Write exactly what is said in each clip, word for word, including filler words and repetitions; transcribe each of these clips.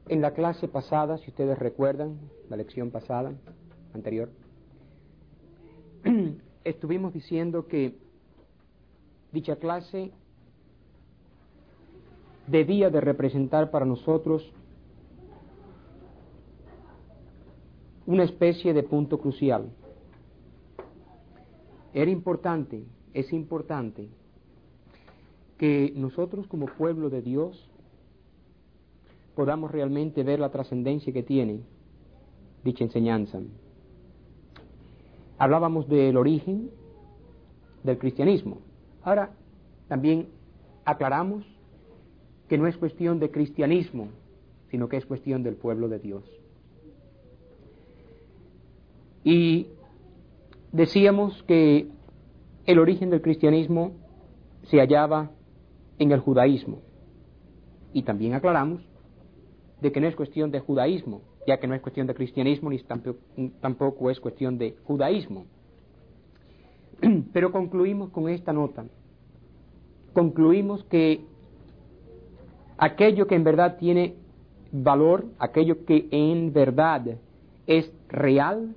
En la clase pasada, si ustedes recuerdan, la lección pasada, anterior, estuvimos diciendo que dicha clase debía de representar para nosotros una especie de punto crucial. Era importante, es importante, que nosotros como pueblo de Dios podamos realmente ver la trascendencia que tiene dicha enseñanza. Hablábamos del origen del cristianismo. Ahora también aclaramos que no es cuestión de cristianismo, sino que es cuestión del pueblo de Dios. Y decíamos que el origen del cristianismo se hallaba en el judaísmo. Y también aclaramos de que no es cuestión de judaísmo, ya que no es cuestión de cristianismo, ni tampoco, tampoco es cuestión de judaísmo. Pero concluimos con esta nota. Concluimos que aquello que en verdad tiene valor, aquello que en verdad es real,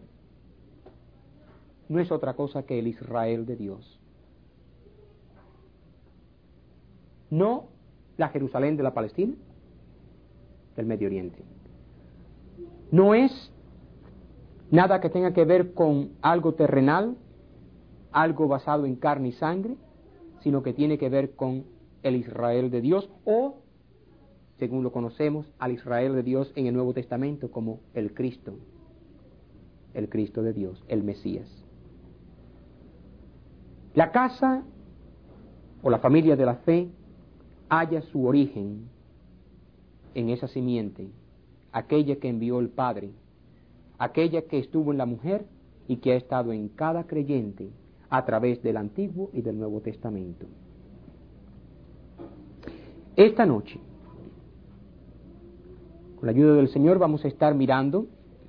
no es otra cosa que el Israel de Dios. No la Jerusalén de la Palestina, del Medio Oriente. No es nada que tenga que ver con algo terrenal, algo basado en carne y sangre, sino que tiene que ver con el Israel de Dios, o, según lo conocemos, al Israel de Dios en el Nuevo Testamento como el Cristo, el Cristo de Dios, el Mesías. La casa o la familia de la fe halla su origen en esa simiente, aquella que envió el Padre, aquella que estuvo en la mujer y que ha estado en cada creyente a través del Antiguo y del Nuevo Testamento. Esta noche, con la ayuda del Señor, vamos a estar mirando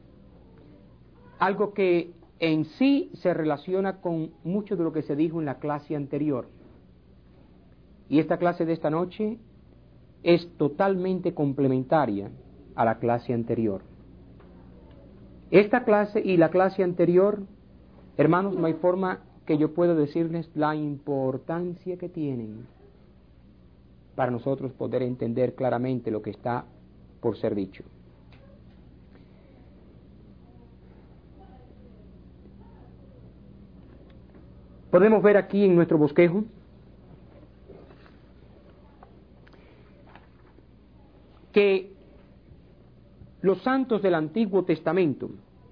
algo que en sí se relaciona con mucho de lo que se dijo en la clase anterior. Y esta clase de esta noche es totalmente complementaria a la clase anterior. Esta clase y la clase anterior, hermanos, no hay forma que yo pueda decirles la importancia que tienen para nosotros poder entender claramente lo que está por ser dicho. Podemos ver aquí en nuestro bosquejo que los santos del Antiguo Testamento,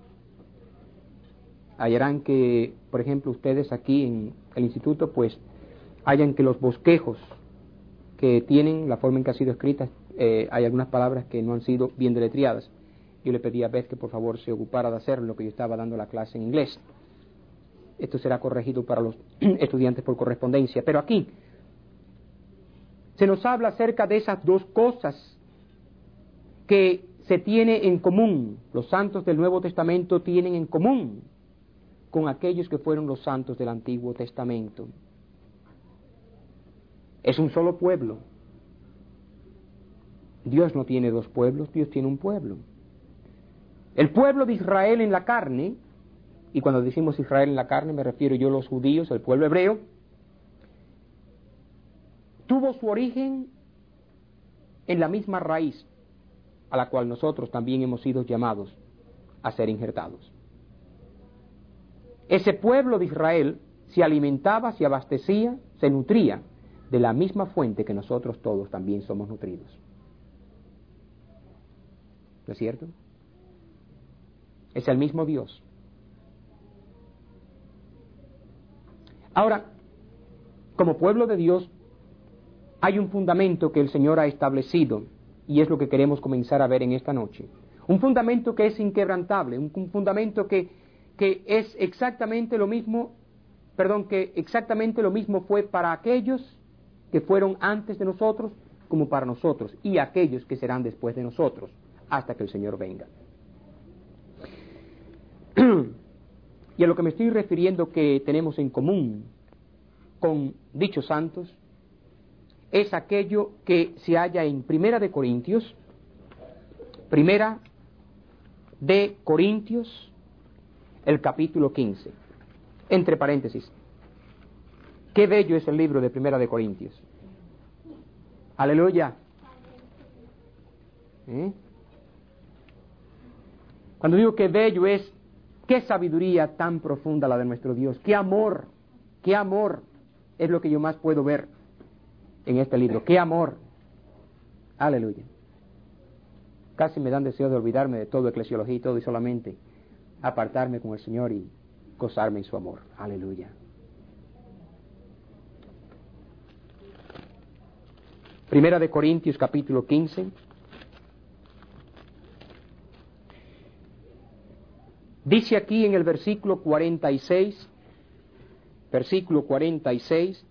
hallarán que, por ejemplo, ustedes aquí en el instituto, pues, hallan que los bosquejos que tienen, la forma en que ha sido escrita, eh, hay algunas palabras que no han sido bien deletreadas. Yo le pedí a Beth que por favor se ocupara de hacerlo, lo que yo estaba dando la clase en inglés. Esto será corregido para los estudiantes por correspondencia. Pero aquí se nos habla acerca de esas dos cosas que se tiene en común, los santos del Nuevo Testamento tienen en común con aquellos que fueron los santos del Antiguo Testamento. Es un solo pueblo. Dios no tiene dos pueblos, Dios tiene un pueblo. El pueblo de Israel en la carne, y cuando decimos Israel en la carne me refiero yo a los judíos, el pueblo hebreo, tuvo su origen en la misma raíz a la cual nosotros también hemos sido llamados a ser injertados. Ese pueblo de Israel se alimentaba, se abastecía, se nutría de la misma fuente que nosotros todos también somos nutridos. ¿No es cierto? Es el mismo Dios. Ahora, como pueblo de Dios, hay un fundamento que el Señor ha establecido, y es lo que queremos comenzar a ver en esta noche. Un fundamento que es inquebrantable, un, un fundamento que, que es exactamente lo mismo, perdón, que exactamente lo mismo fue para aquellos que fueron antes de nosotros, como para nosotros, y aquellos que serán después de nosotros, hasta que el Señor venga. Y a lo que me estoy refiriendo que tenemos en común con dichos santos, es aquello que se halla en Primera de Corintios, Primera de Corintios, el capítulo quince. Entre paréntesis. Qué bello es el libro de Primera de Corintios. Aleluya. ¿Eh? Cuando digo que bello es, qué sabiduría tan profunda la de nuestro Dios. Qué amor, qué amor es lo que yo más puedo ver en este libro. Qué amor. Aleluya. Casi me dan deseo de olvidarme de todo, eclesiología y todo, y solamente apartarme con el Señor y gozarme en su amor. Aleluya. Primera de Corintios, capítulo quince. Dice aquí en el versículo cuarenta y seis, versículo cuarenta y seis,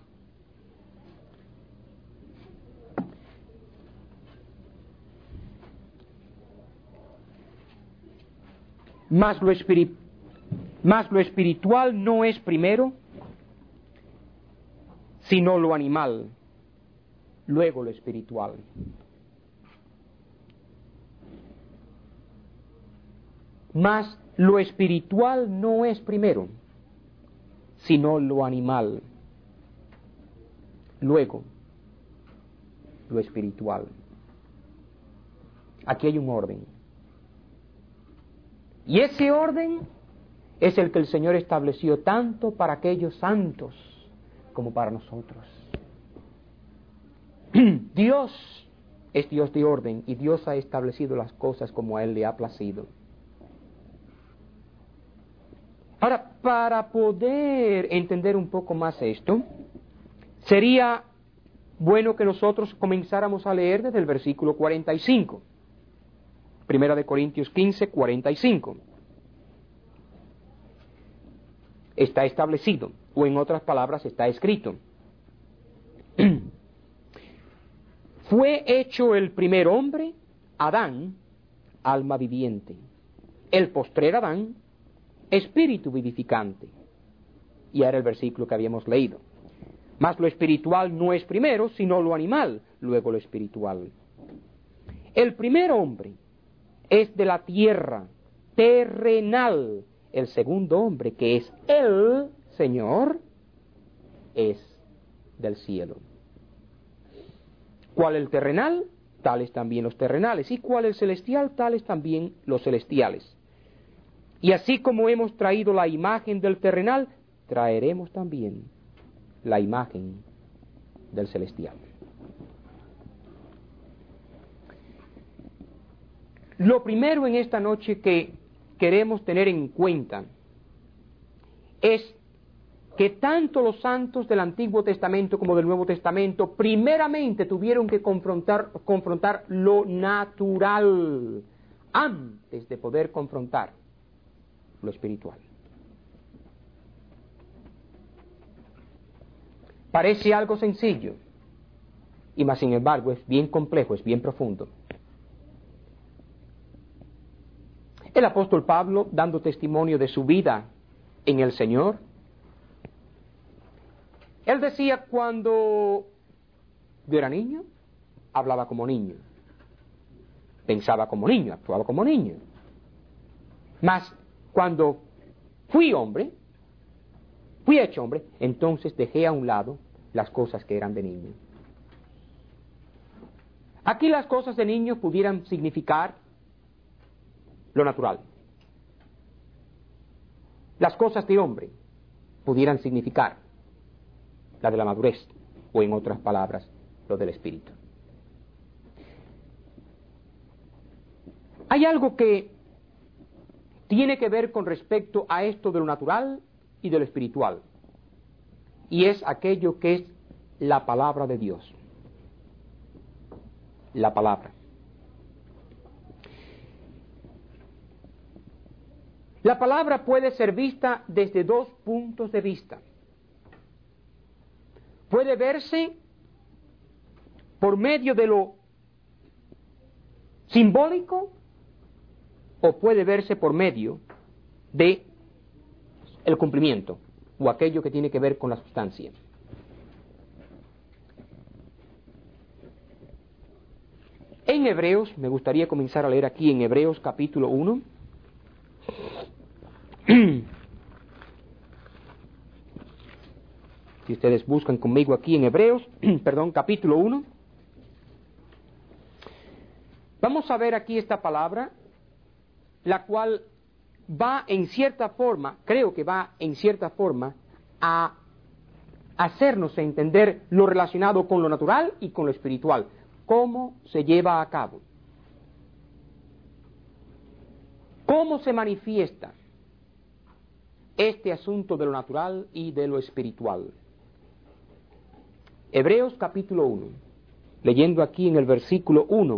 mas lo, espiri- mas lo espiritual no es primero, sino lo animal, luego lo espiritual. Mas lo espiritual no es primero, sino lo animal, luego lo espiritual. Aquí hay un orden. Y ese orden es el que el Señor estableció tanto para aquellos santos como para nosotros. Dios es Dios de orden y Dios ha establecido las cosas como a Él le ha placido. Ahora, para poder entender un poco más esto, sería bueno que nosotros comenzáramos a leer desde el versículo cuarenta y cinco. Primera de Corintios quince, cuarenta y cinco. Está establecido, o en otras palabras, está escrito. Fue hecho el primer hombre, Adán, alma viviente. El postrer Adán, espíritu vivificante. Y era el versículo que habíamos leído. Mas lo espiritual no es primero, sino lo animal, luego lo espiritual. El primer hombre es de la tierra, terrenal. El segundo hombre, que es el Señor, es del cielo. ¿Cuál el terrenal? Tales también los terrenales. ¿Y cuál el celestial? Tales también los celestiales. Y así como hemos traído la imagen del terrenal, traeremos también la imagen del celestial. Lo primero en esta noche que queremos tener en cuenta es que tanto los santos del Antiguo Testamento como del Nuevo Testamento primeramente tuvieron que confrontar, confrontar lo natural antes de poder confrontar lo espiritual. Parece algo sencillo, y más sin embargo es bien complejo, es bien profundo. El apóstol Pablo, dando testimonio de su vida en el Señor, él decía: cuando yo era niño, hablaba como niño, pensaba como niño, actuaba como niño. Mas cuando fui hombre, fui hecho hombre, entonces dejé a un lado las cosas que eran de niño. Aquí las cosas de niño pudieran significar lo natural. Las cosas de hombre pudieran significar la de la madurez, o en otras palabras, lo del espíritu. Hay algo que tiene que ver con respecto a esto de lo natural y de lo espiritual, y es aquello que es la palabra de Dios. La palabra. La palabra puede ser vista desde dos puntos de vista. Puede verse por medio de lo simbólico o puede verse por medio de el cumplimiento o aquello que tiene que ver con la sustancia. En Hebreos, me gustaría comenzar a leer aquí en Hebreos capítulo uno. Si ustedes buscan conmigo aquí en Hebreos, perdón, capítulo uno. Vamos a ver aquí esta palabra, la cual va en cierta forma, creo que va en cierta forma, a hacernos entender lo relacionado con lo natural y con lo espiritual. ¿Cómo se lleva a cabo? ¿Cómo se manifiesta este asunto de lo natural y de lo espiritual? Hebreos capítulo uno, leyendo aquí en el versículo uno.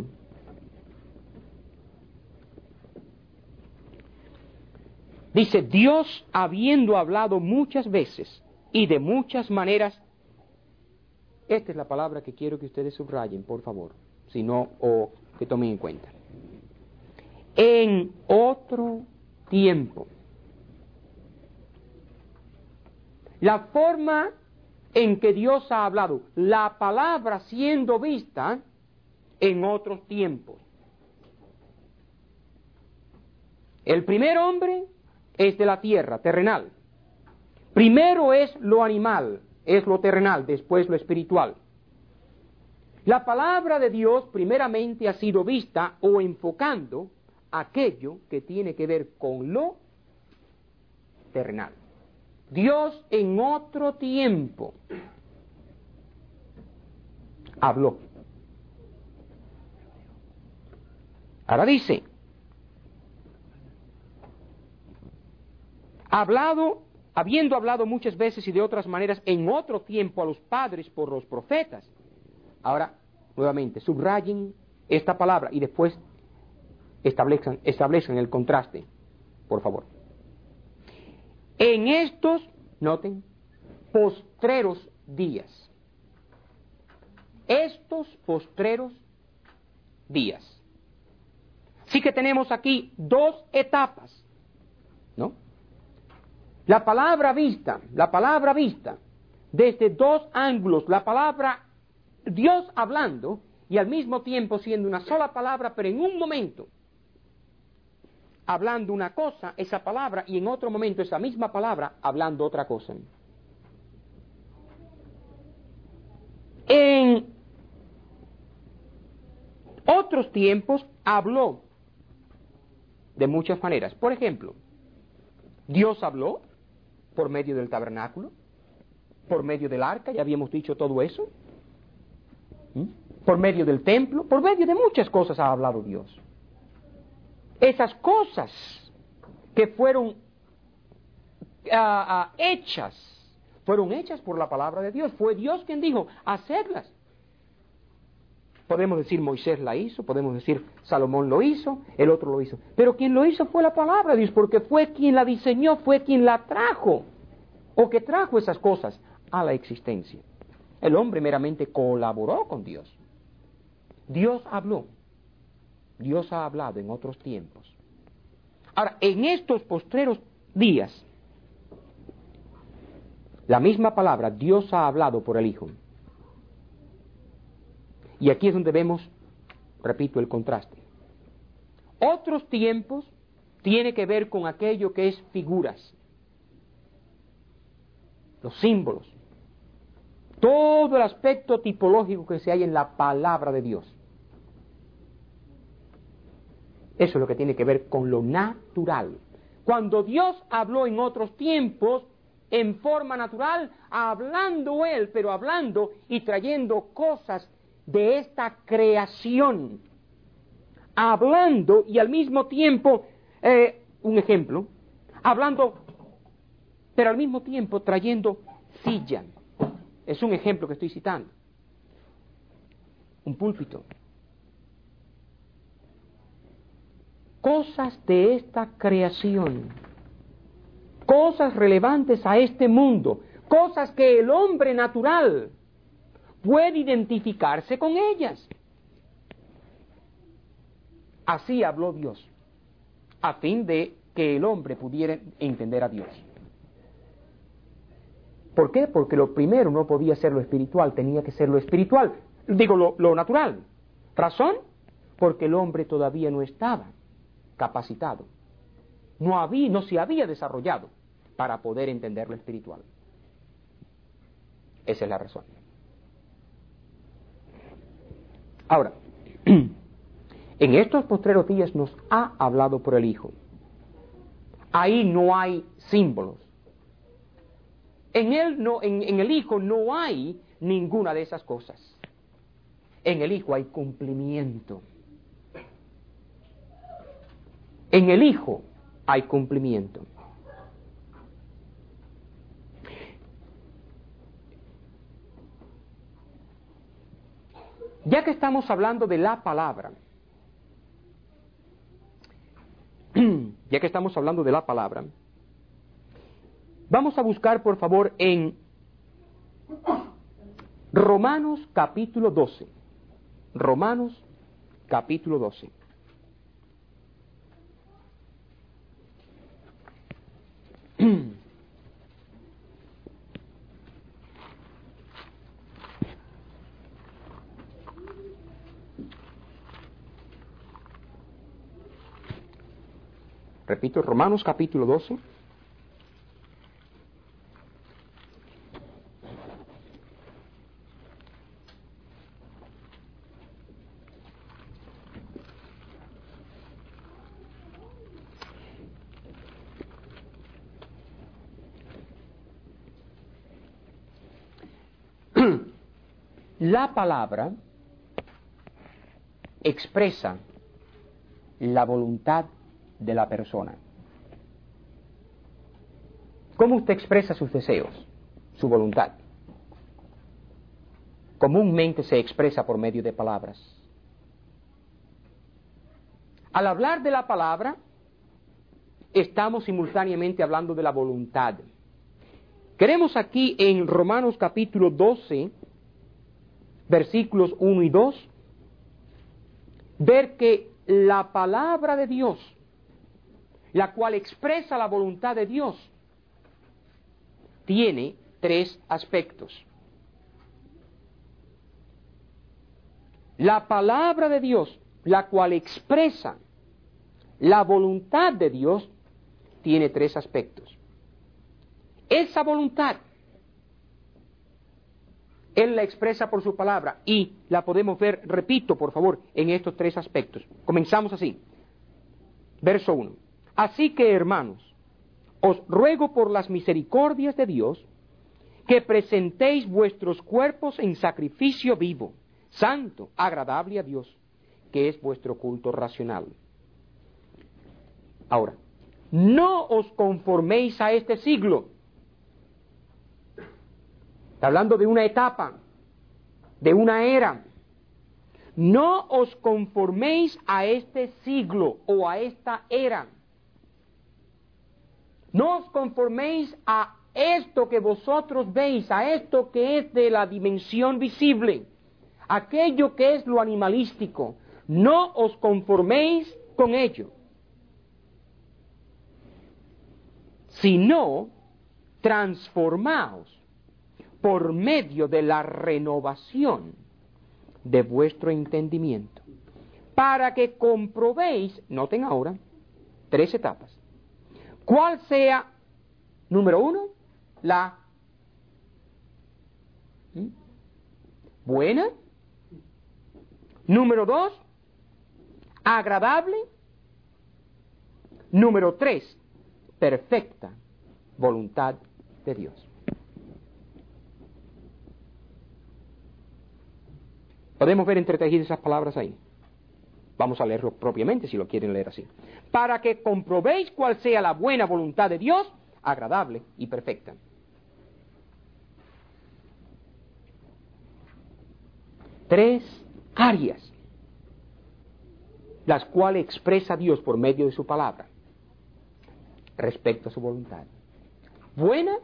Dice, Dios, habiendo hablado muchas veces y de muchas maneras, esta es la palabra que quiero que ustedes subrayen, por favor, si no, o que tomen en cuenta. En otro tiempo. La forma en que Dios ha hablado, la palabra siendo vista en otros tiempos. El primer hombre es de la tierra, terrenal. Primero es lo animal, es lo terrenal, después lo espiritual. La palabra de Dios primeramente ha sido vista o enfocando aquello que tiene que ver con lo terrenal. Dios en otro tiempo habló. Ahora dice, hablado, habiendo hablado muchas veces y de otras maneras en otro tiempo a los padres por los profetas. Ahora, nuevamente, subrayen esta palabra y después establezcan, establezcan el contraste, por favor. En estos, noten, postreros días. Estos postreros días. Sí que tenemos aquí dos etapas, ¿no? La palabra vista, la palabra vista, desde dos ángulos, la palabra Dios hablando y al mismo tiempo siendo una sola palabra, pero en un momento hablando una cosa, esa palabra, y en otro momento esa misma palabra hablando otra cosa. En otros tiempos habló de muchas maneras. Por ejemplo, Dios habló por medio del tabernáculo, por medio del arca, ya habíamos dicho todo eso, ¿Mm? por medio del templo, por medio de muchas cosas ha hablado Dios. Esas cosas que fueron uh, uh, hechas, fueron hechas por la palabra de Dios. Fue Dios quien dijo, hacedlas. Podemos decir Moisés la hizo, podemos decir Salomón lo hizo, el otro lo hizo. Pero quien lo hizo fue la palabra de Dios, porque fue quien la diseñó, fue quien la trajo, o que trajo esas cosas a la existencia. El hombre meramente colaboró con Dios. Dios habló. Dios ha hablado en otros tiempos. Ahora, en estos postreros días, la misma palabra, Dios ha hablado por el Hijo. Y aquí es donde vemos, repito, el contraste. Otros tiempos tiene que ver con aquello que es figuras, los símbolos, todo el aspecto tipológico que se hay en la palabra de Dios. Eso es lo que tiene que ver con lo natural. Cuando Dios habló en otros tiempos, en forma natural, hablando Él, pero hablando y trayendo cosas de esta creación, hablando y al mismo tiempo, eh, un ejemplo, hablando, pero al mismo tiempo trayendo silla. Es un ejemplo que estoy citando. Un púlpito. Cosas de esta creación, cosas relevantes a este mundo, cosas que el hombre natural puede identificarse con ellas. Así habló Dios, a fin de que el hombre pudiera entender a Dios. ¿Por qué? Porque lo primero no podía ser lo espiritual, tenía que ser lo espiritual, digo lo, lo natural. ¿Razón? porque el hombre todavía no estaba capacitado, no había, no se había desarrollado para poder entender lo espiritual. Esa es la razón. Ahora, en estos postreros días nos ha hablado por el Hijo. Ahí no hay símbolos. En él no, en, en el Hijo no hay ninguna de esas cosas. En el Hijo hay cumplimiento. En el Hijo hay cumplimiento. Ya que estamos hablando de la palabra, ya que estamos hablando de la palabra, vamos a buscar, por favor, en Romanos capítulo doce. Romanos capítulo doce. Repito, Romanos capítulo doce. La palabra expresa la voluntad de la persona. ¿Cómo usted expresa sus deseos, su voluntad? Comúnmente se expresa por medio de palabras. Al hablar de la palabra, estamos simultáneamente hablando de la voluntad. Queremos aquí en Romanos capítulo doce, versículos uno y dos, ver que la palabra de Dios, la cual expresa la voluntad de Dios, tiene tres aspectos. La palabra de Dios, la cual expresa la voluntad de Dios, tiene tres aspectos. Esa voluntad, Él la expresa por su palabra y la podemos ver, repito por favor, en estos tres aspectos. Comenzamos así. Verso uno. Así que, hermanos, os ruego por las misericordias de Dios que presentéis vuestros cuerpos en sacrificio vivo, santo, agradable a Dios, que es vuestro culto racional. Ahora, no os conforméis a este siglo. Está hablando de una etapa, de una era. No os conforméis a este siglo o a esta era. No os conforméis a esto que vosotros veis, a esto que es de la dimensión visible, aquello que es lo animalístico. No os conforméis con ello, sino transformaos por medio de la renovación de vuestro entendimiento, para que comprobéis, noten ahora, tres etapas, cuál sea, número uno, la ¿sí? buena, número dos, agradable, número tres, perfecta voluntad de Dios. Podemos ver entretejidas esas palabras ahí. Vamos a leerlo propiamente si lo quieren leer así. Para que comprobéis cuál sea la buena voluntad de Dios, agradable y perfecta. Tres áreas, las cuales expresa Dios por medio de su palabra, respecto a su voluntad. Buena,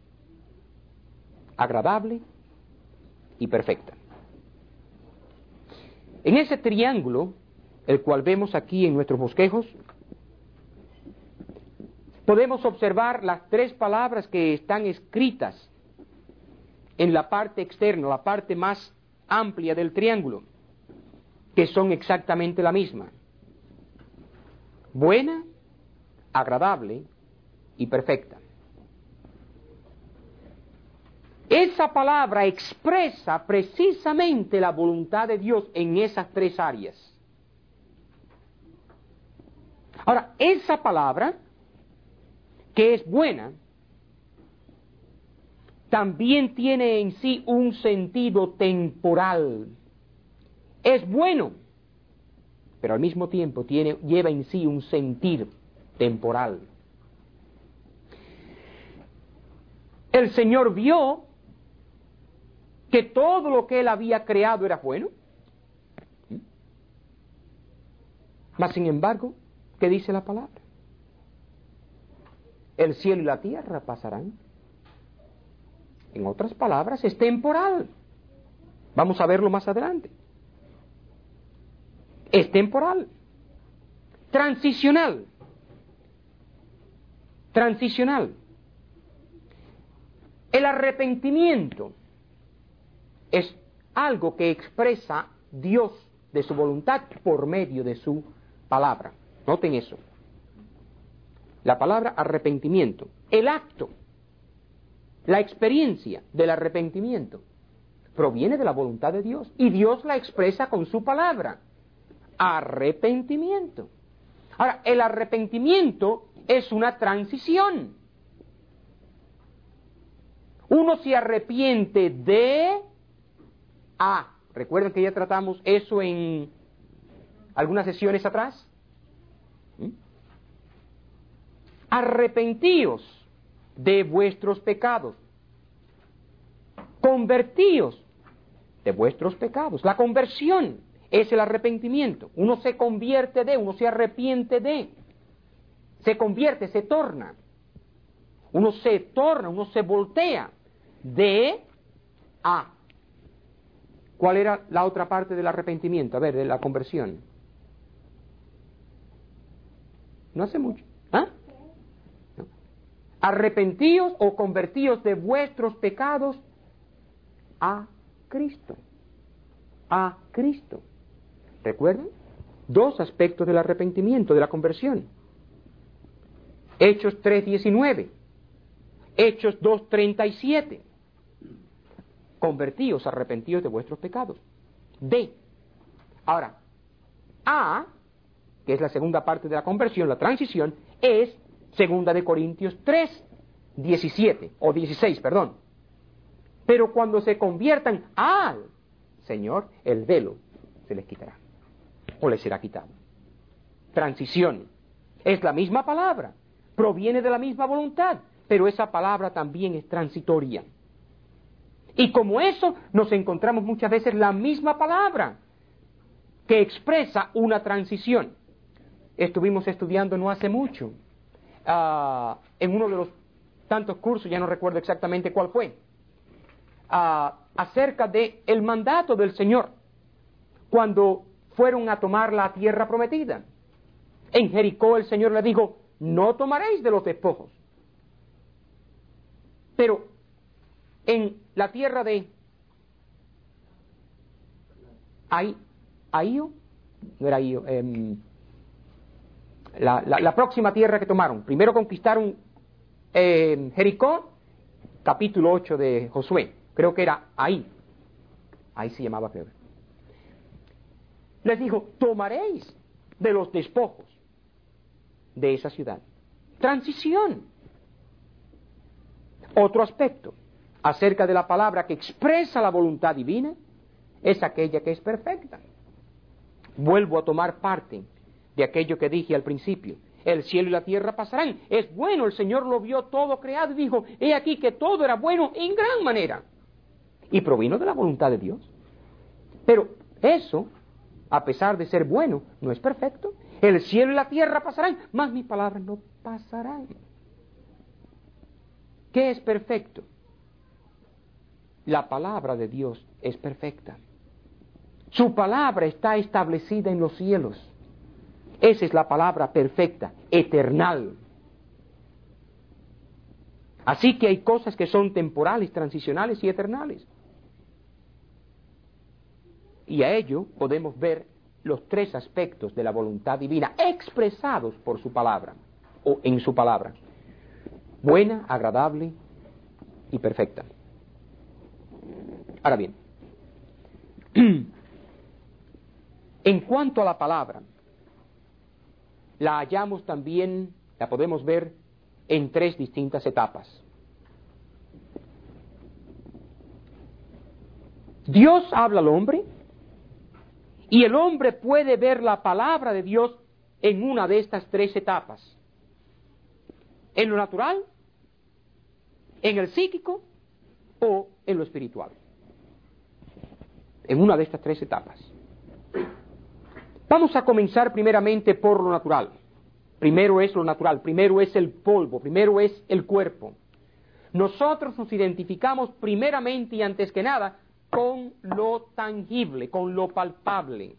agradable y perfecta. En ese triángulo, el cual vemos aquí en nuestros bosquejos, podemos observar las tres palabras que están escritas en la parte externa, la parte más amplia del triángulo. que son exactamente la misma: buena, agradable y perfecta. Esa palabra expresa precisamente la voluntad de Dios en esas tres áreas. Ahora, esa palabra, que es buena, también tiene en sí un sentido temporal. Es bueno, pero al mismo tiempo tiene, lleva en sí un sentir temporal. El Señor vio que todo lo que Él había creado era bueno. Mas, sin embargo, ¿qué dice la palabra? El cielo y la tierra pasarán. En otras palabras, es temporal. Vamos a verlo más adelante. Es temporal. Transicional. Transicional. El arrepentimiento es algo que expresa Dios de su voluntad por medio de su palabra. Noten eso. La palabra arrepentimiento, el acto, la experiencia del arrepentimiento, proviene de la voluntad de Dios y Dios la expresa con su palabra. Arrepentimiento. Ahora, el arrepentimiento es una transición. Uno se arrepiente de A. ¿Recuerdan que ya tratamos eso en algunas sesiones atrás? ¿Mm? Arrepentíos de vuestros pecados. Convertíos de vuestros pecados. La conversión es el arrepentimiento. Uno se convierte de, uno se arrepiente de. Se convierte, se torna. Uno se torna, uno se voltea de a. ¿Cuál era la otra parte del arrepentimiento? A ver, de la conversión. No hace mucho. ¿Ah? No. Arrepentíos o convertíos de vuestros pecados a Cristo. A Cristo. ¿Recuerdan? Dos aspectos del arrepentimiento, de la conversión. Hechos tres diecinueve. Hechos dos treinta y siete. Convertíos, arrepentíos de vuestros pecados. D. Ahora, A, que es la segunda parte de la conversión, la transición, es segunda de Corintios tres diecisiete, o dieciséis, perdón. Pero cuando se conviertan al Señor, el velo se les quitará, o les será quitado. Transición. Es la misma palabra, proviene de la misma voluntad, pero esa palabra también es transitoria. Y como eso, nos encontramos muchas veces la misma palabra que expresa una transición. Estuvimos estudiando no hace mucho, uh, en uno de los tantos cursos, ya no recuerdo exactamente cuál fue, uh, acerca de el mandato del Señor cuando fueron a tomar la tierra prometida. En Jericó el Señor le dijo: no tomaréis de los despojos. Pero en la tierra de Ahí, Ahío, no era Ahío, eh, la, la, la próxima tierra que tomaron, primero conquistaron eh, Jericó, capítulo ocho de Josué, creo que era ahí, ahí se llamaba, creo. Les dijo: tomaréis de los despojos de esa ciudad. Transición. Otro aspecto acerca de la palabra que expresa la voluntad divina es aquella que es perfecta. Vuelvo a tomar parte de aquello que dije al principio. El cielo y la tierra pasarán. Es bueno, el Señor lo vio todo creado y dijo: he aquí que todo era bueno en gran manera. Y provino de la voluntad de Dios. Pero eso, a pesar de ser bueno, no es perfecto. El cielo y la tierra pasarán, mas mis palabras no pasarán. ¿Qué es perfecto? La palabra de Dios es perfecta. Su palabra está establecida en los cielos. Esa es la palabra perfecta, eternal. Así que hay cosas que son temporales, transicionales y eternales. Y a ello podemos ver los tres aspectos de la voluntad divina expresados por su palabra, o en su palabra: buena, agradable y perfecta. Ahora bien, en cuanto a la palabra, la hallamos también, la podemos ver en tres distintas etapas. Dios habla al hombre, y el hombre puede ver la palabra de Dios en una de estas tres etapas: en lo natural, en el psíquico o en lo espiritual. En una de estas tres etapas. Vamos a comenzar primeramente por lo natural. Primero es lo natural, primero es el polvo, primero es el cuerpo. Nosotros nos identificamos primeramente y antes que nada con lo tangible, con lo palpable.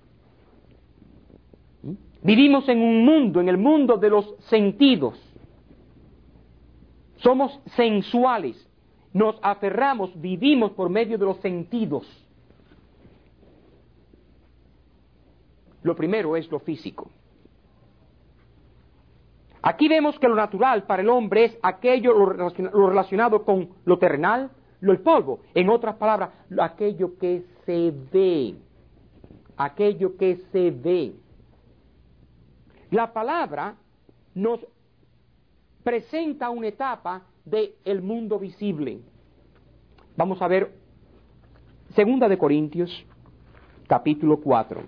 ¿Mm? Vivimos en un mundo, en el mundo de los sentidos. Somos sensuales, nos aferramos, vivimos por medio de los sentidos. Lo primero es lo físico. Aquí vemos que lo natural para el hombre es aquello lo relacionado con lo terrenal, lo el polvo. En otras palabras, aquello que se ve. Aquello que se ve. La palabra nos presenta una etapa del mundo visible. Vamos a ver Segunda de Corintios, capítulo cuatro.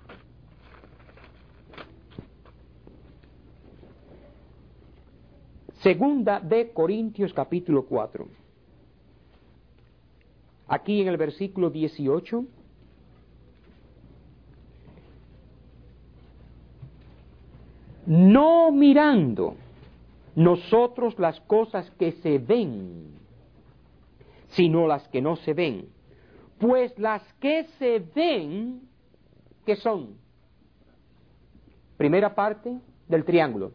Segunda de Corintios, capítulo cuatro. Aquí en el versículo dieciocho. No mirando nosotros las cosas que se ven, sino las que no se ven. Pues las que se ven, ¿qué son? Primera parte del triángulo.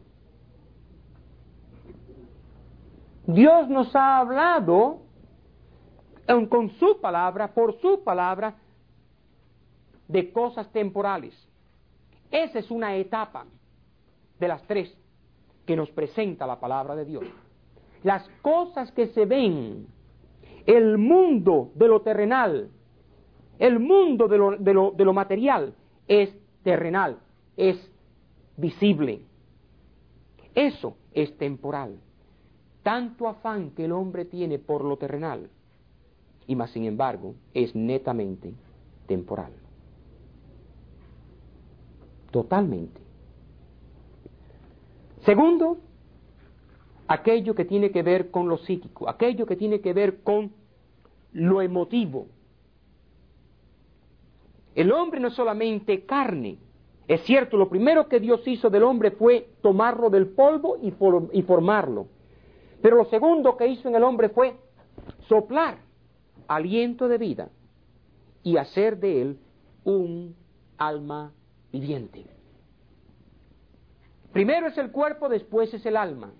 Dios nos ha hablado con su palabra, por su palabra, de cosas temporales. Esa es una etapa de las tres que nos presenta la palabra de Dios. Las cosas que se ven, el mundo de lo terrenal, el mundo de lo, de lo, de lo material, es terrenal, es visible. Eso es temporal. Tanto afán que el hombre tiene por lo terrenal, y más sin embargo, es netamente temporal. Totalmente. Segundo, aquello que tiene que ver con lo psíquico, aquello que tiene que ver con lo emotivo. El hombre no es solamente carne. Es cierto, lo primero que Dios hizo del hombre fue tomarlo del polvo y, for- y formarlo. Pero lo segundo que hizo en el hombre fue soplar aliento de vida y hacer de él un alma viviente. Primero es el cuerpo, después es el alma.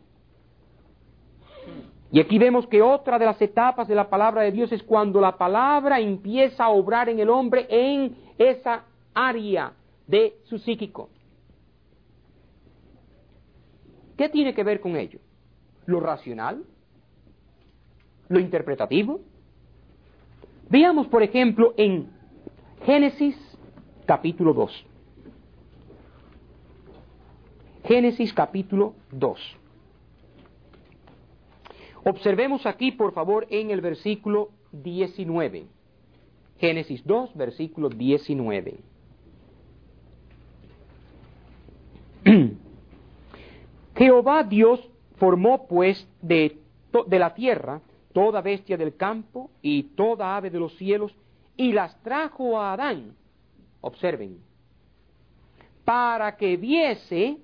Y aquí vemos que otra de las etapas de la palabra de Dios es cuando la palabra empieza a obrar en el hombre en esa área de su psíquico. ¿Qué tiene que ver con ello? ¿Lo racional? ¿Lo interpretativo? Veamos, por ejemplo, en Génesis capítulo dos. Génesis capítulo dos. Observemos aquí, por favor, en el versículo diecinueve. Génesis dos, versículo diecinueve. Jehová Dios formó pues de, to- de la tierra toda bestia del campo y toda ave de los cielos, y las trajo a Adán, observen, para que viese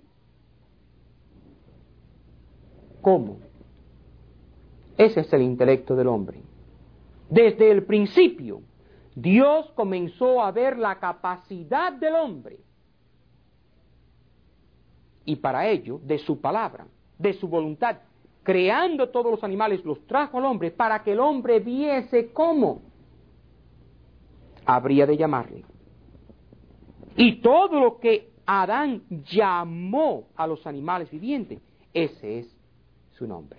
cómo. Ese es el intelecto del hombre. Desde el principio, Dios comenzó a ver la capacidad del hombre, y para ello, de su palabra, de su voluntad, creando todos los animales, los trajo al hombre para que el hombre viese cómo habría de llamarle. Y todo lo que Adán llamó a los animales vivientes, ese es su nombre.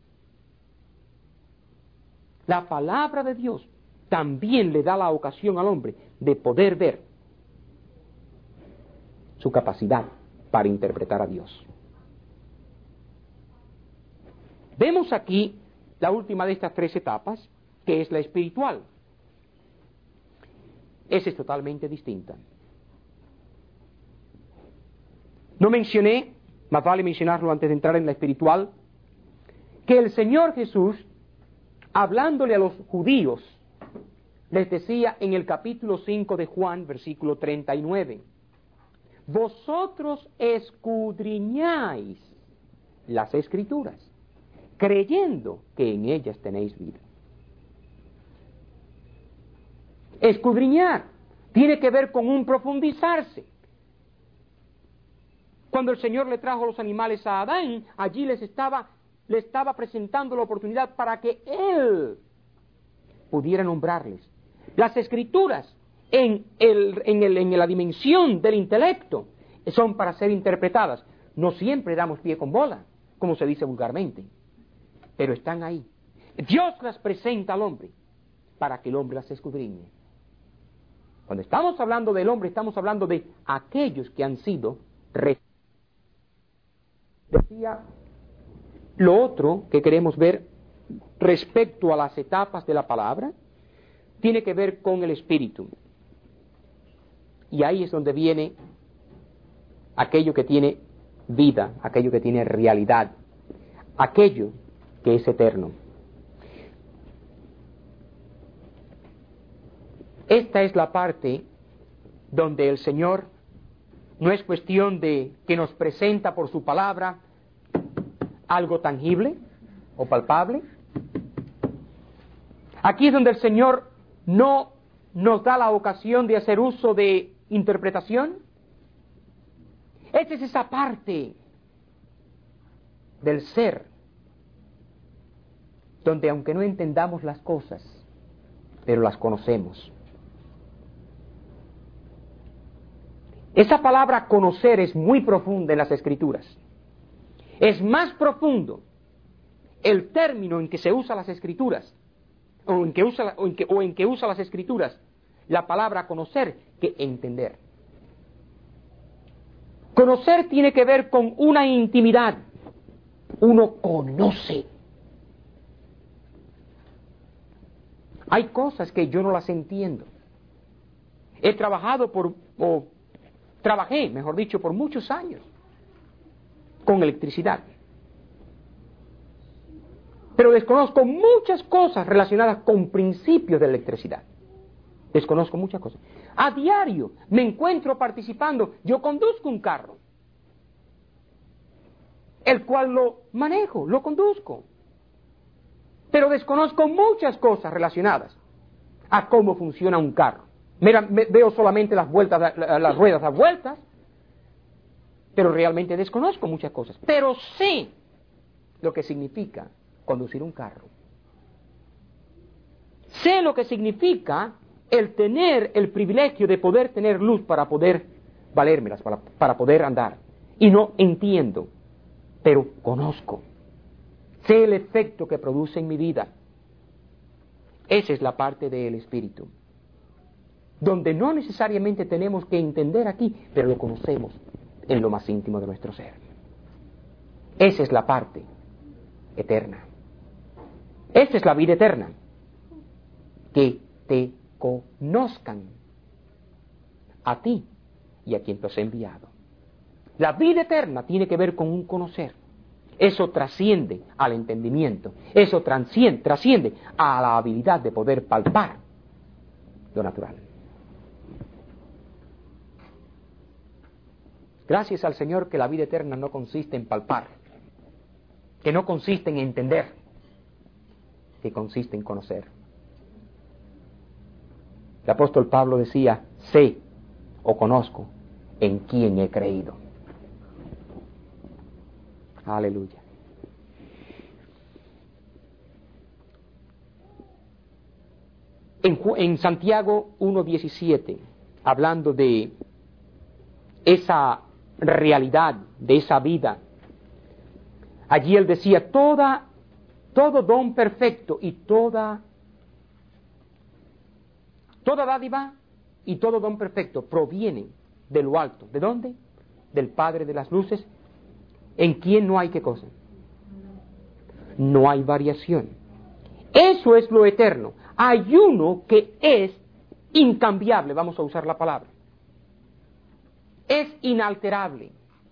La palabra de Dios también le da la ocasión al hombre de poder ver su capacidad para interpretar a Dios. Vemos aquí la última de estas tres etapas, que es la espiritual. Esa es totalmente distinta. No mencioné, más vale mencionarlo antes de entrar en la espiritual, que el Señor Jesús, hablándole a los judíos, les decía en el capítulo cinco de Juan, versículo treinta y nueve, vosotros escudriñáis las Escrituras, creyendo que en ellas tenéis vida. Escudriñar tiene que ver con un profundizarse. Cuando el Señor le trajo los animales a Adán, allí les estaba, le estaba presentando la oportunidad para que Él pudiera nombrarles. Las Escrituras, en, el, en, el, en la dimensión del intelecto, son para ser interpretadas. No siempre damos pie con bola, como se dice vulgarmente, pero están ahí. Dios las presenta al hombre para que el hombre las escudriñe. Cuando estamos hablando del hombre, estamos hablando de aquellos que han sido re- Decía lo otro que queremos ver respecto a las etapas de la palabra, tiene que ver con el espíritu. Y ahí es donde viene aquello que tiene vida, aquello que tiene realidad, aquello que es eterno. Esta es la parte donde el Señor no es cuestión de que nos presenta por su palabra algo tangible o palpable. Aquí es donde el Señor no nos da la ocasión de hacer uso de interpretación. Esta es esa parte del ser donde aunque no entendamos las cosas, pero las conocemos. Esa palabra conocer es muy profunda en las Escrituras. Es más profundo el término en que se usa las Escrituras, o en que usa, o en que, o en que usa las Escrituras la palabra conocer, que entender. Conocer tiene que ver con una intimidad. Uno conoce. Hay cosas que yo no las entiendo. He trabajado por, o trabajé, mejor dicho, por muchos años con electricidad. Pero desconozco muchas cosas relacionadas con principios de electricidad. Desconozco muchas cosas. A diario me encuentro participando. Yo conduzco un carro, el cual lo manejo, lo conduzco. Pero desconozco muchas cosas relacionadas a cómo funciona un carro. Mira, me, veo solamente las vueltas, las ruedas das vueltas, pero realmente desconozco muchas cosas. Pero sé lo que significa conducir un carro. Sé lo que significa el tener el privilegio de poder tener luz para poder valérmelas, para, para poder andar. Y no entiendo, pero conozco. Sé el efecto que produce en mi vida. Esa es la parte del espíritu, donde no necesariamente tenemos que entender aquí, pero lo conocemos en lo más íntimo de nuestro ser. Esa es la parte eterna. Esa es la vida eterna. Que te conozcan a ti y a quien te has enviado. La vida eterna tiene que ver con un conocer. Eso trasciende al entendimiento. Eso trasciende, trasciende a la habilidad de poder palpar lo natural. Gracias al Señor que la vida eterna no consiste en palpar, que no consiste en entender, que consiste en conocer. El apóstol Pablo decía, sé o conozco en quién he creído. Aleluya. En, en Santiago uno diecisiete, hablando de esa realidad de esa vida. Allí él decía, toda, todo don perfecto y toda, toda dádiva y todo don perfecto provienen de lo alto. ¿De dónde? Del Padre de las luces, en quien no hay qué cosa. No hay variación. Eso es lo eterno. Hay uno que es incambiable, vamos a usar la palabra. Es inalterable.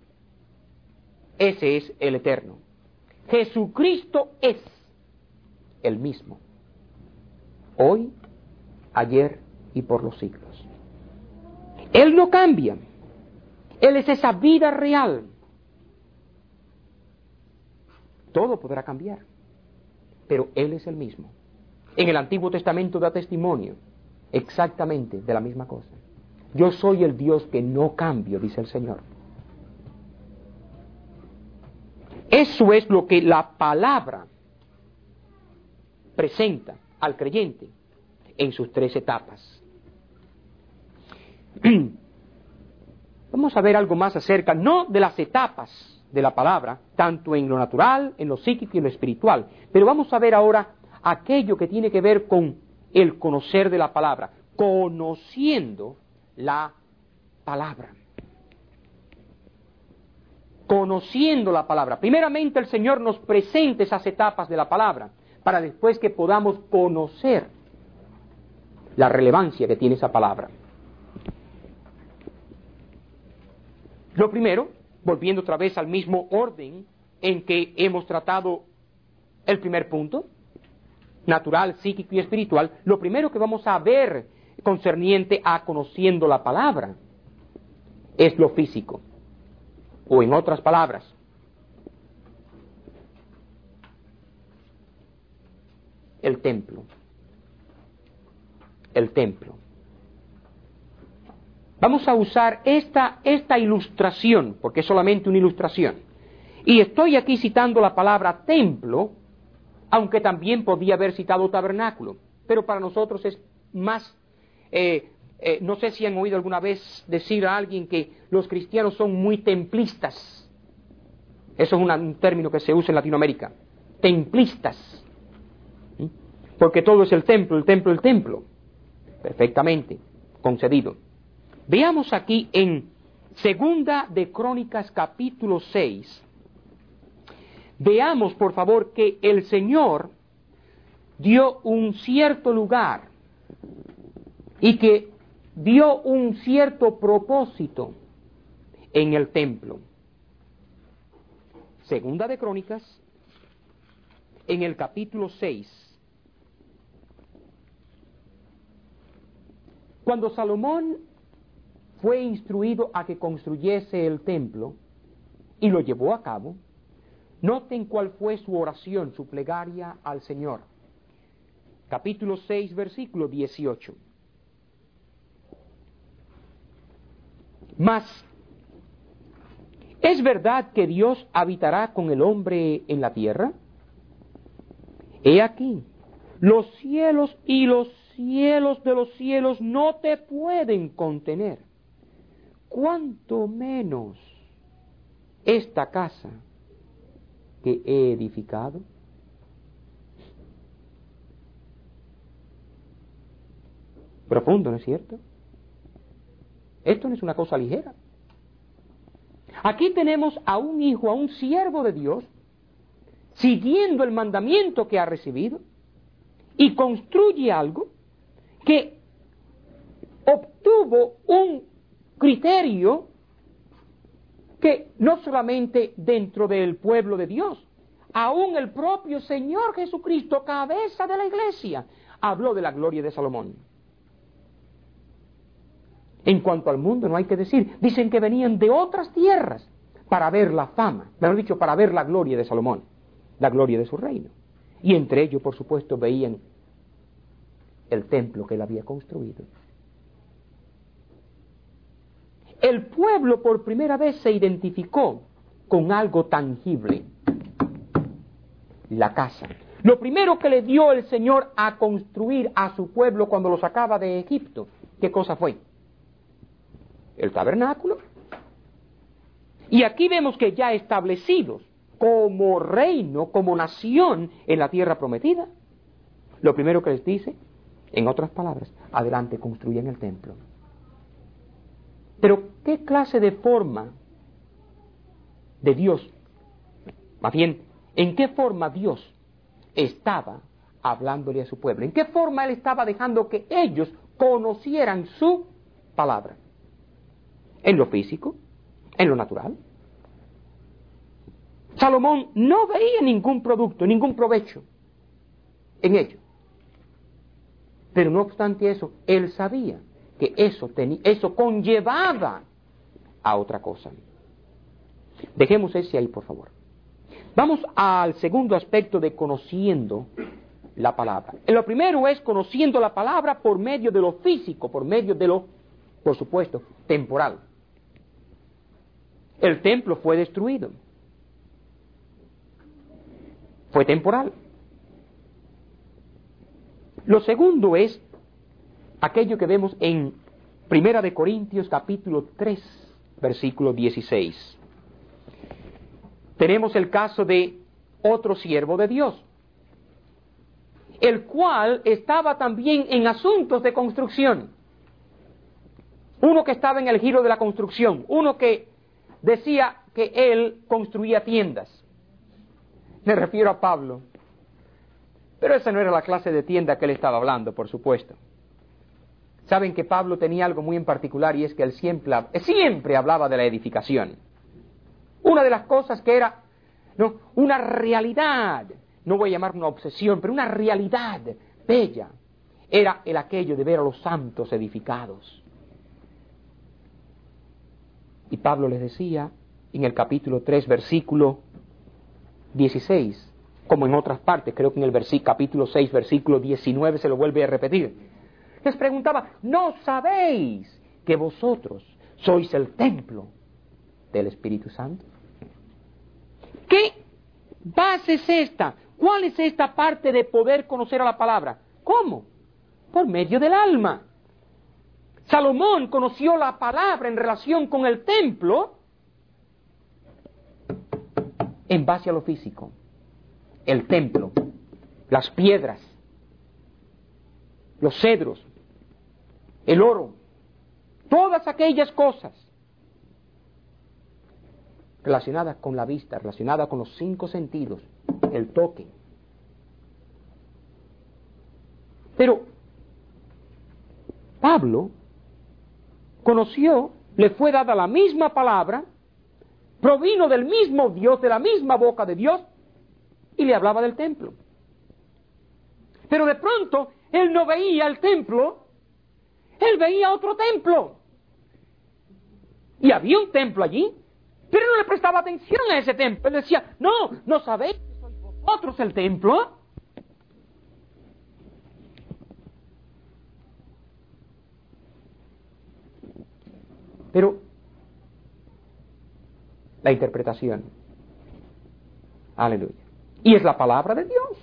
Ese es el eterno. Jesucristo es el mismo. Hoy, ayer y por los siglos. Él no cambia. Él es esa vida real. Todo podrá cambiar, pero Él es el mismo. En el Antiguo Testamento da testimonio exactamente de la misma cosa. Yo soy el Dios que no cambio, dice el Señor. Eso es lo que la palabra presenta al creyente en sus tres etapas. Vamos a ver algo más acerca, no de las etapas de la palabra, tanto en lo natural, en lo psíquico y en lo espiritual, pero vamos a ver ahora aquello que tiene que ver con el conocer de la palabra, conociendo la palabra. Conociendo la palabra. Primeramente el Señor nos presenta esas etapas de la palabra, para después que podamos conocer la relevancia que tiene esa palabra. Lo primero, volviendo otra vez al mismo orden en que hemos tratado el primer punto, natural, psíquico y espiritual, lo primero que vamos a ver concerniente a conociendo la palabra es lo físico, o en otras palabras, el templo. El templo. Vamos a usar esta, esta ilustración, porque es solamente una ilustración. Y estoy aquí citando la palabra templo, aunque también podía haber citado tabernáculo. Pero para nosotros es más... Eh, eh, no sé si han oído alguna vez decir a alguien que los cristianos son muy templistas. Eso es una, un término que se usa en Latinoamérica. Templistas. ¿Mm? Porque todo es el templo, el templo, el templo. Perfectamente, concedido. Veamos aquí en Segunda de Crónicas capítulo seis. Veamos por favor que el Señor dio un cierto lugar y que dio un cierto propósito en el templo. Segunda de Crónicas, en el capítulo seis. Cuando Salomón fue instruido a que construyese el templo y lo llevó a cabo, noten cuál fue su oración, su plegaria al Señor. Capítulo seis, versículo dieciocho. Mas, ¿es verdad que Dios habitará con el hombre en la tierra? He aquí, los cielos y los cielos de los cielos no te pueden contener. ¿Cuánto menos esta casa que he edificado? Profundo, ¿no es cierto? Esto no es una cosa ligera. Aquí tenemos a un hijo, a un siervo de Dios, siguiendo el mandamiento que ha recibido, y construye algo que obtuvo un criterio que no solamente dentro del pueblo de Dios, aún el propio Señor Jesucristo, cabeza de la iglesia, habló de la gloria de Salomón. En cuanto al mundo no hay que decir, dicen que venían de otras tierras para ver la fama, mejor dicho, para ver la gloria de Salomón, la gloria de su reino. Y entre ellos, por supuesto, veían el templo que él había construido. El pueblo por primera vez se identificó con algo tangible, la casa. Lo primero que le dio el Señor a construir a su pueblo cuando lo sacaba de Egipto, ¿qué cosa fue? El tabernáculo Y aquí vemos que ya establecidos como reino, como nación en la tierra prometida, lo primero que les dice, en otras palabras, adelante, construyan el templo. Pero, ¿qué clase de forma de Dios, más bien, en qué forma Dios estaba hablándole a su pueblo? ¿En qué forma Él estaba dejando que ellos conocieran su palabra? ¿En lo físico? ¿En lo natural? Salomón no veía ningún producto, ningún provecho en ello. Pero no obstante eso, él sabía que eso, tenía, eso conllevaba a otra cosa. Dejemos ese ahí, por favor. Vamos al segundo aspecto de conociendo la palabra. Lo primero es conociendo la palabra por medio de lo físico, por medio de lo, por supuesto, temporal. El templo fue destruido. Fue temporal. Lo segundo es aquello que vemos en Primera de Corintios capítulo tres, versículo dieciséis. Tenemos el caso de otro siervo de Dios, el cual estaba también en asuntos de construcción. Uno que estaba en el giro de la construcción, uno que decía que él construía tiendas. Me refiero a Pablo. Pero esa no era la clase de tienda que él estaba hablando, por supuesto. Saben que Pablo tenía algo muy en particular, y es que él siempre, siempre hablaba de la edificación. Una de las cosas que era, ¿no?, una realidad, no voy a llamar una obsesión, pero una realidad bella, era el aquello de ver a los santos edificados. Y Pablo les decía en el capítulo tres, versículo dieciséis, como en otras partes, creo que en el versículo, capítulo seis, versículo diecinueve se lo vuelve a repetir. Les preguntaba, ¿no sabéis que vosotros sois el templo del Espíritu Santo? ¿Qué base es esta? ¿Cuál es esta parte de poder conocer a la palabra? ¿Cómo? Por medio del alma. Salomón conoció la palabra en relación con el templo en base a lo físico. El templo, las piedras, los cedros, el oro, todas aquellas cosas relacionadas con la vista, relacionadas con los cinco sentidos, el toque. Pero Pablo conoció, le fue dada la misma palabra, provino del mismo Dios, de la misma boca de Dios, y le hablaba del templo. Pero de pronto, él no veía el templo, él veía otro templo. Y había un templo allí, pero no le prestaba atención a ese templo. Él decía, no, ¿no sabéis que sois vosotros el templo? Pero la interpretación, aleluya, y es la palabra de Dios.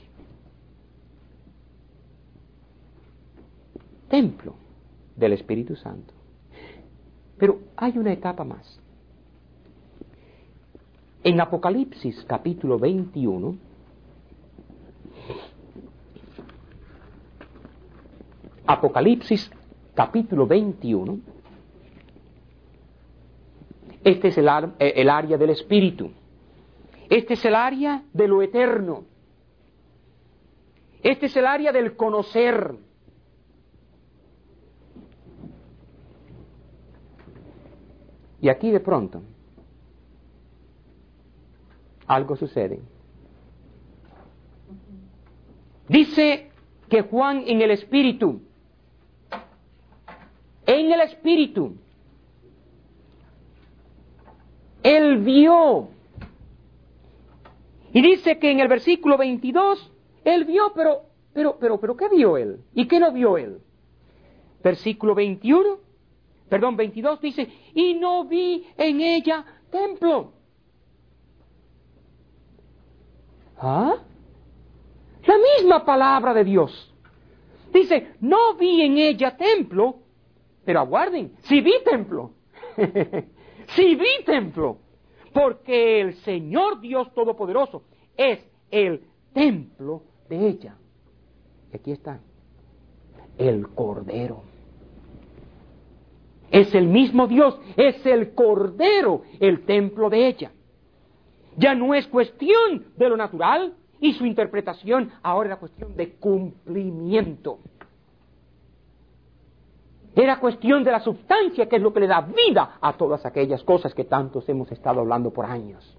Templo del Espíritu Santo. Pero hay una etapa más. En Apocalipsis capítulo veintiuno, Apocalipsis capítulo veintiuno, este es el, ar, el área del Espíritu. Este es el área de lo eterno. Este es el área del conocer. Y aquí de pronto algo sucede. Dice que Juan en el Espíritu, en el Espíritu, él vio. Y dice que en el versículo veintidós, él vio, pero, pero, pero, pero, ¿qué vio él? ¿Y qué no vio él? Versículo veintiuno, perdón, veintidós dice, y no vi en ella templo. ¿Ah? La misma palabra de Dios. Dice, no vi en ella templo, pero aguarden, sí vi templo. Sí vi templo. porque el Señor Dios Todopoderoso es el templo de ella. Y aquí está, el Cordero. Es el mismo Dios, es el Cordero, el templo de ella. Ya no es cuestión de lo natural y su interpretación, ahora era cuestión de cumplimiento. Era cuestión de la sustancia, que es lo que le da vida a todas aquellas cosas que tantos hemos estado hablando por años.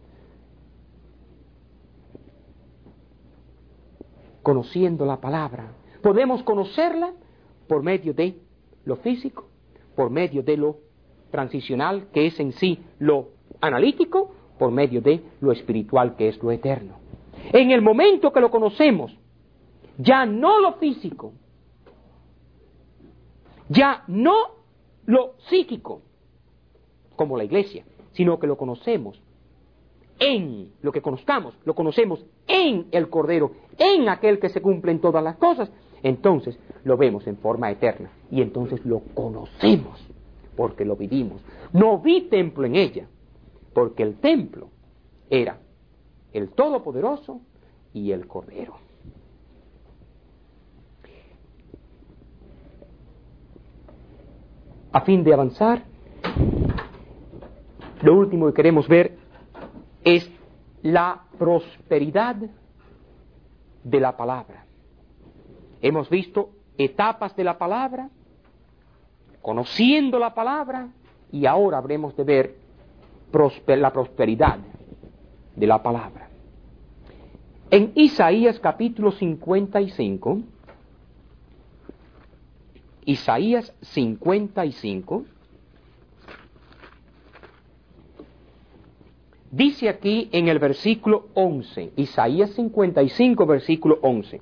Conociendo la palabra, podemos conocerla por medio de lo físico, por medio de lo transicional, que es en sí lo analítico, por medio de lo espiritual, que es lo eterno. En el momento que lo conocemos, ya no lo físico, ya no lo psíquico, como la iglesia, sino que lo conocemos en lo que conozcamos, lo conocemos en el Cordero, en aquel que se cumplen todas las cosas, entonces lo vemos en forma eterna y entonces lo conocemos porque lo vivimos. No vi templo en ella, porque el templo era el Todopoderoso y el Cordero. A fin de avanzar, lo último que queremos ver es la prosperidad de la palabra. Hemos visto etapas de la palabra, conociendo la palabra, y ahora habremos de ver prosper, la prosperidad de la palabra. En Isaías capítulo cincuenta y cinco, Isaías cincuenta y cinco, dice aquí en el versículo once, Isaías cincuenta y cinco, versículo once.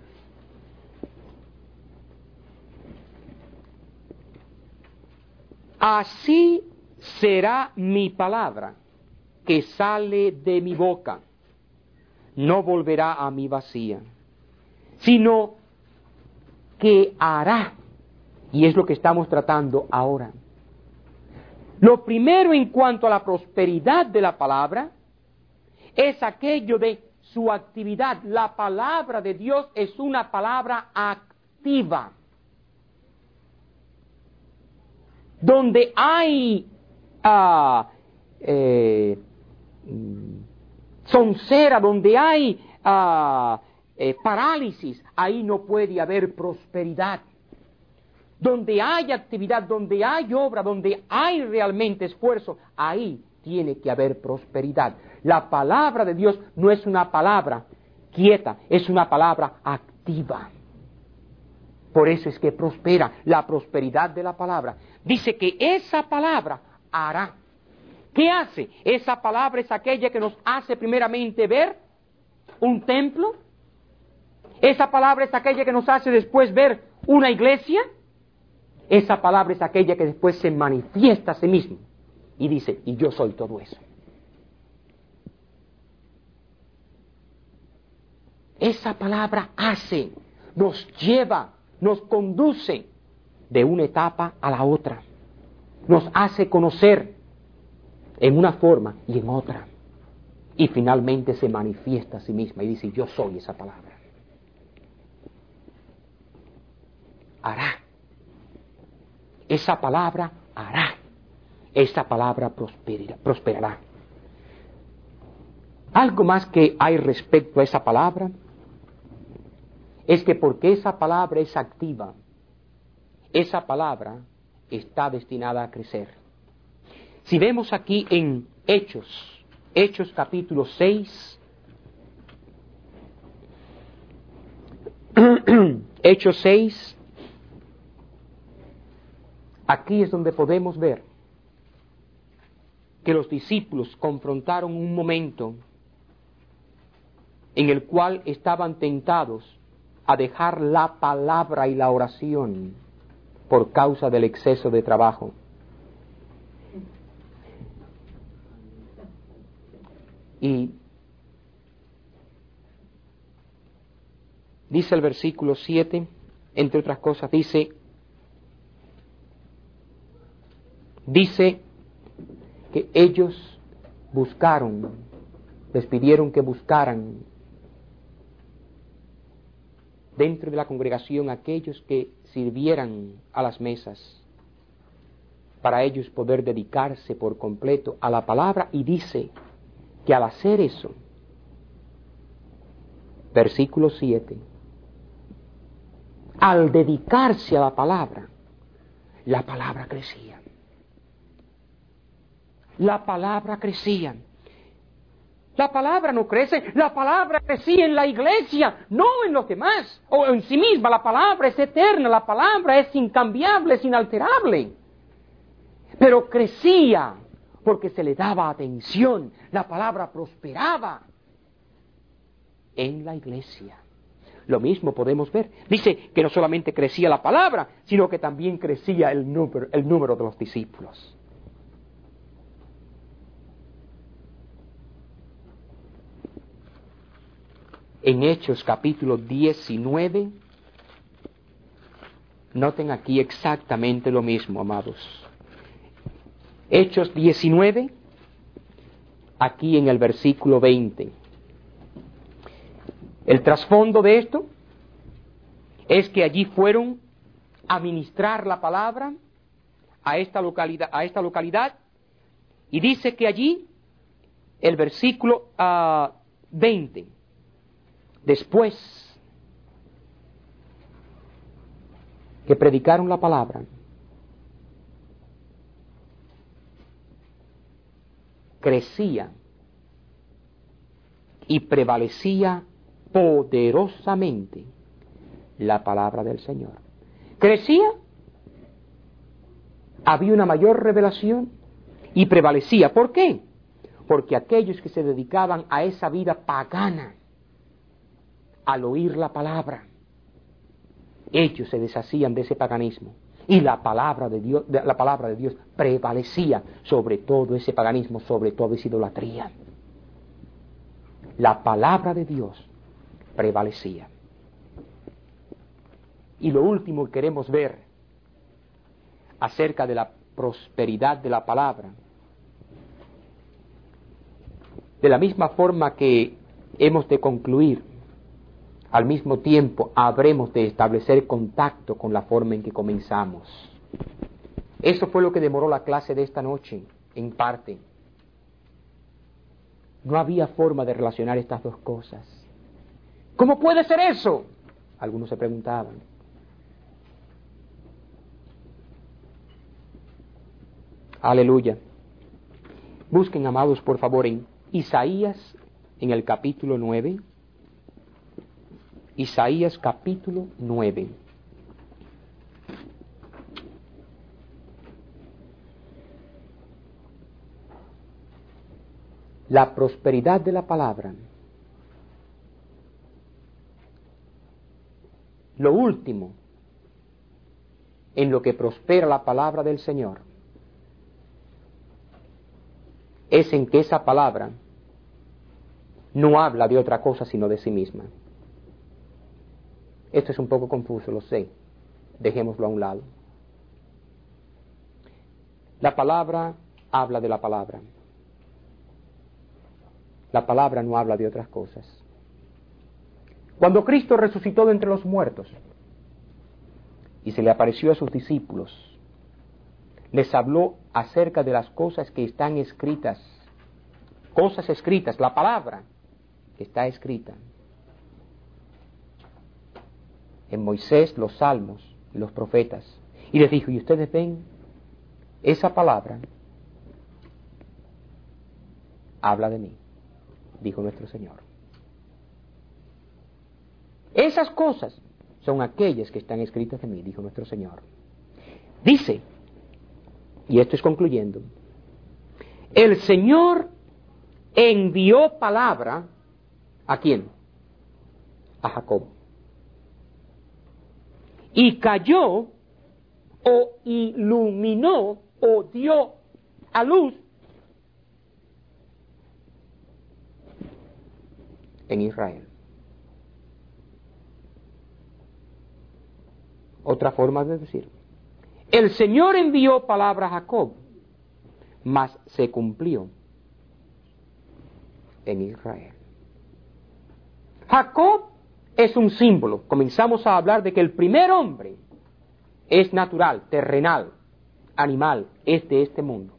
Así será mi palabra que sale de mi boca. No volverá a mí vacía, sino que hará. Y es lo que estamos tratando ahora. Lo primero en cuanto a la prosperidad de la palabra es aquello de su actividad. La palabra de Dios es una palabra activa. Donde hay uh, eh, soncera, donde hay uh, eh, parálisis, ahí no puede haber prosperidad. Donde hay actividad, donde hay obra, donde hay realmente esfuerzo, ahí tiene que haber prosperidad. La palabra de Dios no es una palabra quieta, es una palabra activa. Por eso es que prospera, la prosperidad de la palabra. Dice que esa palabra hará. ¿Qué hace? Esa palabra es aquella que nos hace primeramente ver un templo. Esa palabra es aquella que nos hace después ver una iglesia. Esa palabra es aquella que después se manifiesta a sí misma y dice, y yo soy todo eso. Esa palabra hace, nos lleva, nos conduce de una etapa a la otra. Nos hace conocer en una forma y en otra. Y finalmente se manifiesta a sí misma y dice, yo soy esa palabra. Hará. Esa palabra hará. Esa palabra prosperará, prosperará. Algo más que hay respecto a esa palabra es que porque esa palabra es activa, esa palabra está destinada a crecer. Si vemos aquí en Hechos, Hechos capítulo seis, Hechos seis, aquí es donde podemos ver que los discípulos confrontaron un momento en el cual estaban tentados a dejar la palabra y la oración por causa del exceso de trabajo. Y dice el versículo siete, entre otras cosas, dice, dice que ellos buscaron, les pidieron que buscaran dentro de la congregación aquellos que sirvieran a las mesas, para ellos poder dedicarse por completo a la palabra, y dice que al hacer eso, versículo siete, al dedicarse a la palabra, la palabra crecía. La palabra crecía. La palabra no crece, la palabra crecía en la iglesia, no en los demás, o en sí misma. La palabra es eterna, la palabra es incambiable, es inalterable. Pero crecía porque se le daba atención, la palabra prosperaba en la iglesia. Lo mismo podemos ver. Dice que no solamente crecía la palabra, sino que también crecía el número, el número de los discípulos. En Hechos capítulo diecinueve, noten aquí exactamente lo mismo, amados. Hechos diecinueve, aquí en el versículo veinte. El trasfondo de esto es que allí fueron a ministrar la palabra a esta localidad, a esta localidad, y dice que allí, el versículo uh, veinte, después que predicaron la palabra, crecía y prevalecía poderosamente la palabra del Señor. Crecía, había una mayor revelación y prevalecía. ¿Por qué? Porque aquellos que se dedicaban a esa vida pagana, al oír la palabra, ellos se deshacían de ese paganismo, y la palabra de Dios, la palabra de Dios prevalecía sobre todo ese paganismo, sobre toda esa idolatría. La palabra de Dios prevalecía. Y lo último que queremos ver acerca de la prosperidad de la palabra, de la misma forma que hemos de concluir, al mismo tiempo habremos de establecer contacto con la forma en que comenzamos. Eso fue lo que demoró la clase de esta noche, en parte. No había forma de relacionar estas dos cosas. ¿Cómo puede ser eso?, algunos se preguntaban. Aleluya. Busquen, amados, por favor, en Isaías, en el capítulo nueve. Isaías capítulo nueve. La prosperidad de la palabra. Lo último en lo que prospera la palabra del Señor es en que esa palabra no habla de otra cosa sino de sí misma. Esto es un poco confuso, lo sé. Dejémoslo a un lado. La palabra habla de la palabra. La palabra no habla de otras cosas. Cuando Cristo resucitó de entre los muertos y se le apareció a sus discípulos, les habló acerca de las cosas que están escritas, cosas escritas, la palabra que está escrita en Moisés, los salmos y los profetas. Y les dijo, ¿y ustedes ven? Esa palabra habla de mí, dijo nuestro Señor. Esas cosas son aquellas que están escritas de mí, dijo nuestro Señor. Dice, y esto es concluyendo, el Señor envió palabra, ¿a quién? A Jacob. Y cayó, o iluminó, o dio a luz en Israel. Otra forma de decir, el Señor envió palabra a Jacob, mas se cumplió en Israel. Jacob es un símbolo. Comenzamos a hablar de que el primer hombre es natural, terrenal, animal, es de este mundo.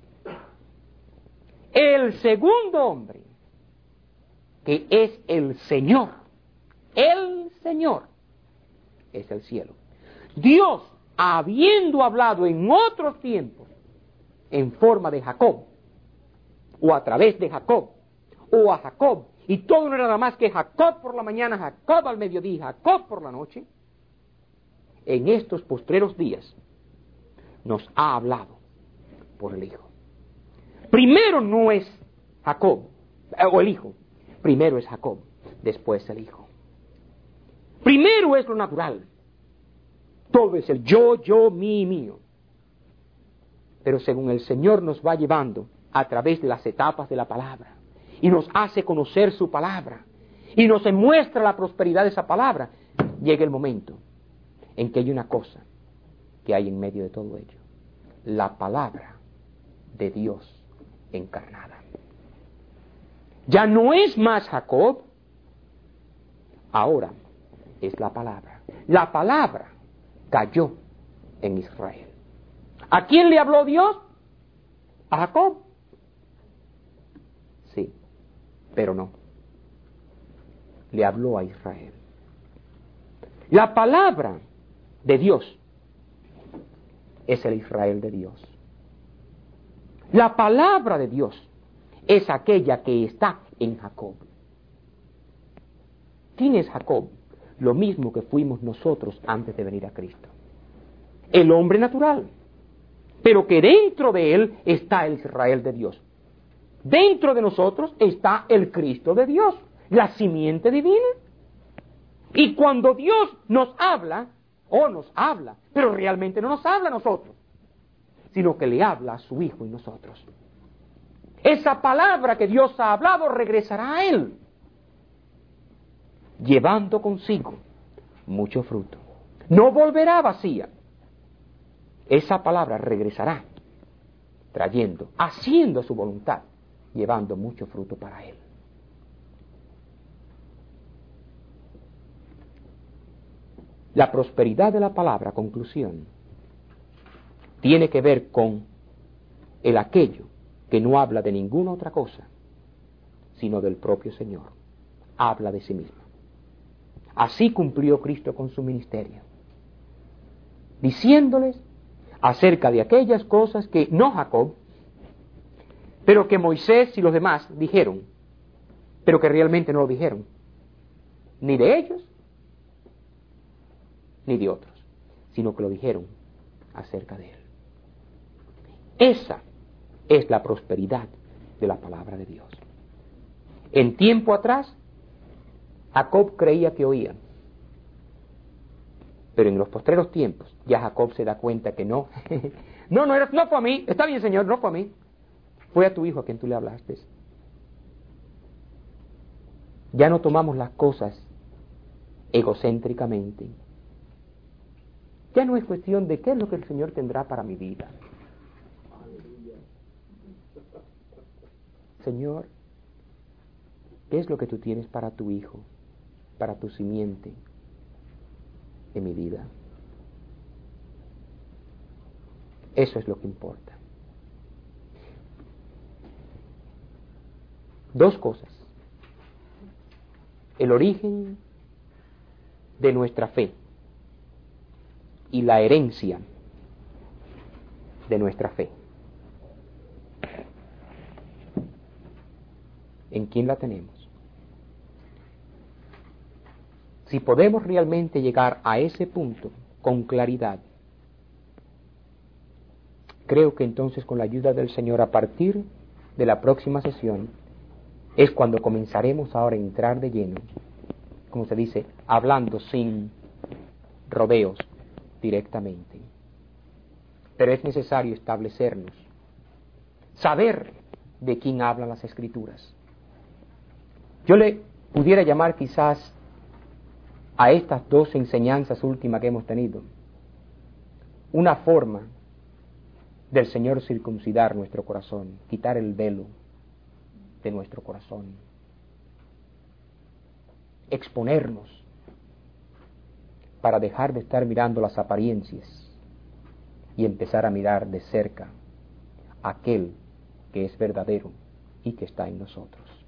El segundo hombre, que es el Señor, el Señor, es el cielo. Dios, habiendo hablado en otros tiempos, en forma de Jacob, o a través de Jacob, o a Jacob, y todo no era nada más que Jacob por la mañana, Jacob al mediodía, Jacob por la noche, en estos postreros días nos ha hablado por el Hijo. Primero no es Jacob, o el Hijo, primero es Jacob, después el Hijo. Primero es lo natural, todo es el yo, yo, mí, mío. Pero según el Señor nos va llevando a través de las etapas de la palabra, y nos hace conocer su palabra, y nos muestra la prosperidad de esa palabra, llega el momento en que hay una cosa que hay en medio de todo ello: la palabra de Dios encarnada. Ya no es más Jacob, ahora es la palabra. La palabra cayó en Israel. ¿A quién le habló Dios? ¿A Jacob? Sí, pero no. Le habló a Israel. La palabra de Dios es el Israel de Dios. La palabra de Dios es aquella que está en Jacob. ¿Quién es Jacob? Lo mismo que fuimos nosotros antes de venir a Cristo. El hombre natural. Pero que dentro de él está el Israel de Dios. Dentro de nosotros está el Cristo de Dios, la simiente divina. Y cuando Dios nos habla, o nos habla, pero realmente no nos habla a nosotros, sino que le habla a su Hijo y nosotros. Esa palabra que Dios ha hablado regresará a Él, llevando consigo mucho fruto. No volverá vacía. Esa palabra regresará, trayendo, haciendo su voluntad, llevando mucho fruto para Él. La prosperidad de la palabra, conclusión, tiene que ver con el aquello que no habla de ninguna otra cosa, sino del propio Señor. Habla de sí mismo. Así cumplió Cristo con su ministerio, diciéndoles acerca de aquellas cosas que no Jacob, pero que Moisés y los demás dijeron, pero que realmente no lo dijeron, ni de ellos, ni de otros, sino que lo dijeron acerca de Él. Esa es la prosperidad de la palabra de Dios. En tiempo atrás, Jacob creía que oía, pero en los postreros tiempos ya Jacob se da cuenta que no, no, no, era, no fue a mí, está bien Señor, no fue a mí, fue a tu hijo a quien tú le hablaste. Ya no tomamos las cosas egocéntricamente. Ya no es cuestión de qué es lo que el Señor tendrá para mi vida. Señor, ¿qué es lo que tú tienes para tu hijo, para tu simiente en mi vida? Eso es lo que importa. Dos cosas. El origen de nuestra fe y la herencia de nuestra fe. ¿En quién la tenemos? Si podemos realmente llegar a ese punto con claridad, creo que entonces con la ayuda del Señor a partir de la próxima sesión es cuando comenzaremos ahora a entrar de lleno, como se dice, hablando sin rodeos directamente. Pero es necesario establecernos, saber de quién hablan las Escrituras. Yo le pudiera llamar quizás a estas dos enseñanzas últimas que hemos tenido una forma del Señor circuncidar nuestro corazón, quitar el velo de nuestro corazón exponernos para dejar de estar mirando las apariencias y empezar a mirar de cerca aquel que es verdadero y que está en nosotros.